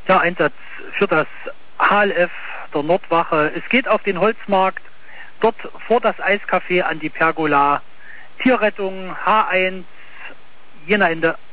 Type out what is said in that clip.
Ja, Einsatz für das HLF der Nordwache. Es geht auf den Holzmarkt, dort vor das Eiscafé an die Pergola. Tierrettung H1, Jena Ende.